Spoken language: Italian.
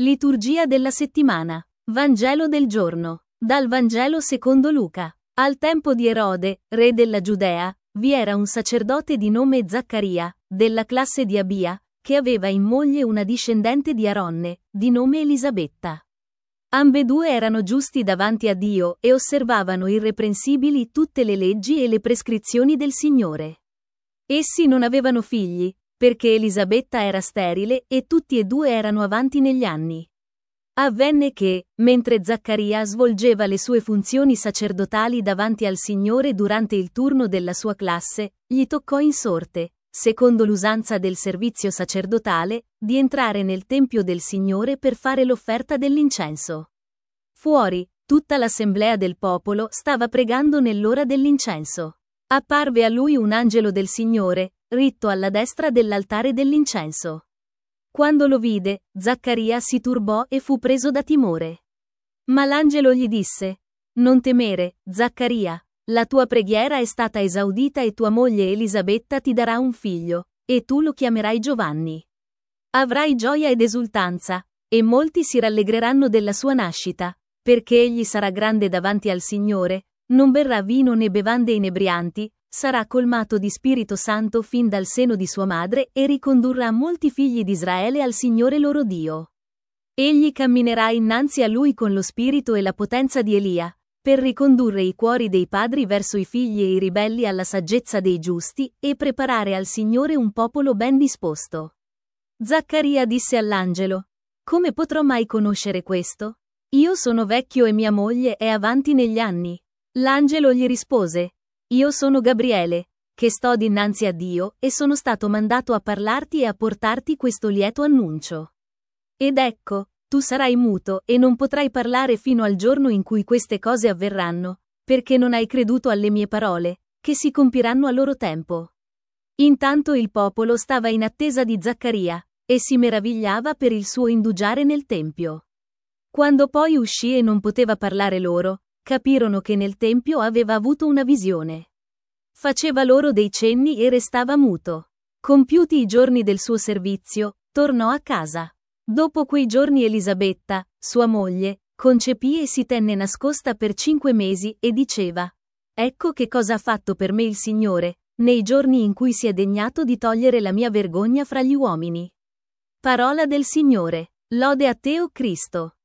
Liturgia della settimana. Vangelo del giorno. Dal Vangelo secondo Luca. Al tempo di Erode, re della Giudea, vi era un sacerdote di nome Zaccaria, della classe di Abia, che aveva in moglie una discendente di Aronne, di nome Elisabetta. Ambedue erano giusti davanti a Dio e osservavano irreprensibili tutte le leggi e le prescrizioni del Signore. Essi non avevano figli, perché Elisabetta era sterile e tutti e due erano avanti negli anni. Avvenne che, mentre Zaccaria svolgeva le sue funzioni sacerdotali davanti al Signore durante il turno della sua classe, gli toccò in sorte, secondo l'usanza del servizio sacerdotale, di entrare nel Tempio del Signore per fare l'offerta dell'incenso. Fuori, tutta l'assemblea del popolo stava pregando nell'ora dell'incenso. Apparve a lui un angelo del Signore, ritto alla destra dell'altare dell'incenso. Quando lo vide, Zaccaria si turbò e fu preso da timore. Ma l'angelo gli disse: «Non temere, Zaccaria, la tua preghiera è stata esaudita e tua moglie Elisabetta ti darà un figlio, e tu lo chiamerai Giovanni. Avrai gioia ed esultanza, e molti si rallegreranno della sua nascita, perché egli sarà grande davanti al Signore, non berrà vino né bevande inebrianti, sarà colmato di Spirito Santo fin dal seno di sua madre e ricondurrà molti figli di Israele al Signore loro Dio. Egli camminerà innanzi a lui con lo spirito e la potenza di Elia, per ricondurre i cuori dei padri verso i figli e i ribelli alla saggezza dei giusti, e preparare al Signore un popolo ben disposto». Zaccaria disse all'angelo: «Come potrò mai conoscere questo? Io sono vecchio e mia moglie è avanti negli anni». L'angelo gli rispose: «Io sono Gabriele, che sto dinanzi a Dio, e sono stato mandato a parlarti e a portarti questo lieto annuncio. Ed ecco, tu sarai muto e non potrai parlare fino al giorno in cui queste cose avverranno, perché non hai creduto alle mie parole, che si compiranno a loro tempo». Intanto il popolo stava in attesa di Zaccaria, e si meravigliava per il suo indugiare nel tempio. Quando poi uscì e non poteva parlare loro, capirono che nel tempio aveva avuto una visione. Faceva loro dei cenni e restava muto. Compiuti i giorni del suo servizio, tornò a casa. Dopo quei giorni Elisabetta, sua moglie, concepì e si tenne nascosta per 5 mesi e diceva: «Ecco che cosa ha fatto per me il Signore, nei giorni in cui si è degnato di togliere la mia vergogna fra gli uomini». Parola del Signore. Lode a te, o Cristo.